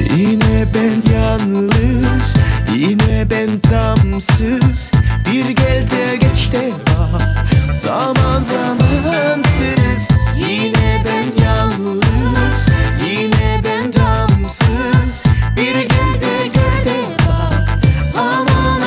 Yine ben yalnız, yine ben tamsız. Bir gel de geç de bak, zaman zamansız. Yine ben yalnız, yine ben tamsız. Bir gel de gör de bak, aman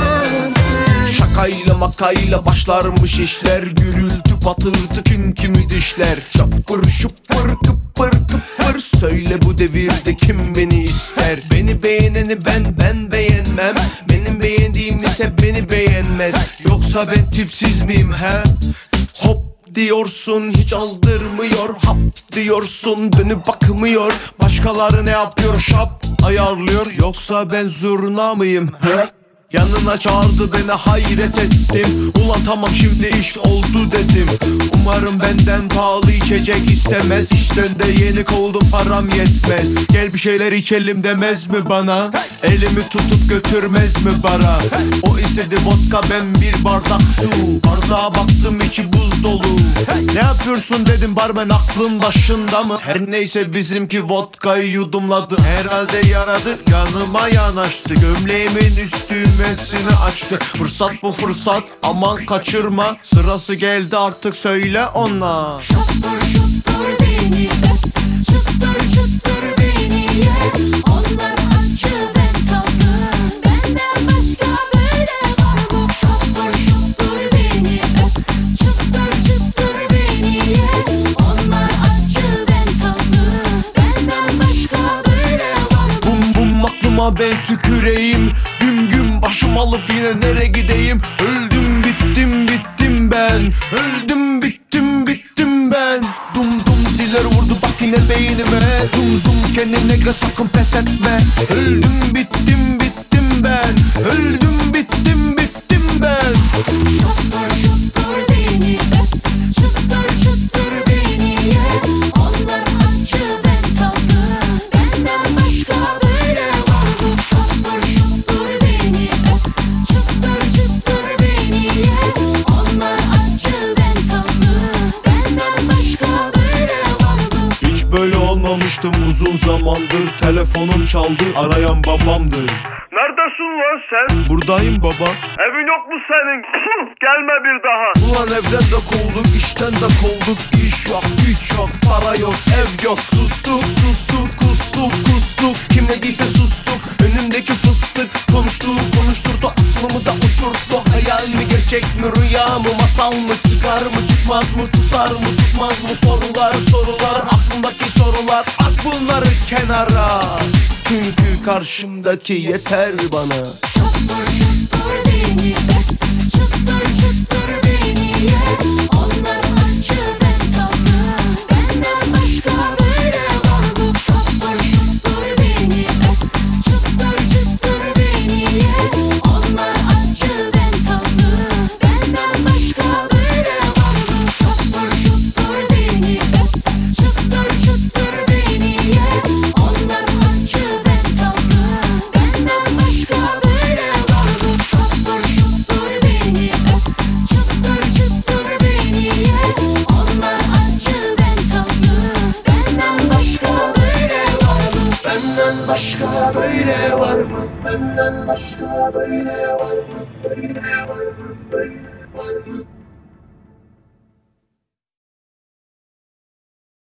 amansız. Şakayla makayla başlarmış işler, gürültü patırtı kimi dişler. Şapır şupır kıpır kıpır, söyle bu devirde kim beni ister? Beni beğeneni ben beğenmem, benim beğendiğim ise beni beğenmez. Yoksa ben tipsiz miyim he? Hop diyorsun hiç aldırmıyor, hap diyorsun dönüp bakmıyor. Başkaları ne yapıyor, şap ayarlıyor. Yoksa ben zurna mıyım he? Yanına çağırdı beni, hayret ettim. Ulan tamam şimdi iş oldu dedim. Umarım benden pahalı içecek istemez. İşten de yeni kovuldum, param yetmez. Gel bir şeyler içelim demez mi bana? Elimi tutup götürmez mi bara? O istedi vodka, ben bir bardak su. Bardağa baktım içi buz dolu. Ne yapıyorsun dedim, barmen aklın başında mı? Her neyse bizimki vodkayı yudumladı. Herhalde yaradı, yanıma yanaştı. Gömleğimin üstü mesini açtı. Fırsat bu fırsat, aman kaçırma. Sırası geldi artık, söyle ona. Şuttur şuttur beni öp, çıtır çıtır beni ye. Onlar acı ben tatlı, benden başka böyle var mı? Şuttur şuttur beni öp, çıtır çıtır beni ye. Onlar acı ben tatlı, benden başka böyle var mı? Bum bum aklıma ben tüküreyim. Güm güm başım alıp yine nereye gideyim? Öldüm bittim bittim ben. Öldüm bittim bittim ben. Dum dum ziller vurdu bak yine beynime. Zum zum kendine gel, sakın pes etme. Öldüm bittim bittim ben. Öldüm bittim bittim ben. Şuttur şuttur beni öp, çıtır çıtır beni ye. Onlar acı ben tatlı, benden başka böyle var mı? Şuttur şuttur beni öp, çıtır çıtır beni ye. Onlar acı ben tatlı, benden başka böyle var mı? Hiç böyle olmamıştım uzun zamandır. Telefonum çaldı, arayan babamdır. Neredesin lan sen? Buradayım baba. Evin yok mu senin? Gelme bir daha. Ulan evden de kovulduk, işten de kovulduk. İş yok, güç yok, para yok, ev yok. Sustuk, sustuk, kustuk, kustuk. Kim ne diyse sustuk. Önümdeki fıstık konuşturdu, aklımı da uçurttu. Hayal mi, gerçek mi, rüya mı, masal mı? Çıkar mı, çıkmaz mı, tutar mı, tutmaz mı? Sorular, aklımdaki sorular. At bunları kenara, çünkü karşımdaki yeter bana. Şuttur şuttur beni öp, çıtır çıtır beni ye. Onlar acı ben tatlı, benden başka böyle var mı? Şuttur şuttur beni öp, çıtır çıtır beni ye. Onlar acı ben tatlı, benden başka böyle var mı? Şuttur şuttur beni öp, çıtır çıtır beni ye. Onlar acı ben tatlı, benden başka böyle var mı? Şuttur şuttur beni öp, çıtır çıtır beni ye. Onlar acı ben tatlı, benden başka böyle var mı? Benden başka böyle var mı? Benden başka böyle var mı? Böyle var mı? Böyle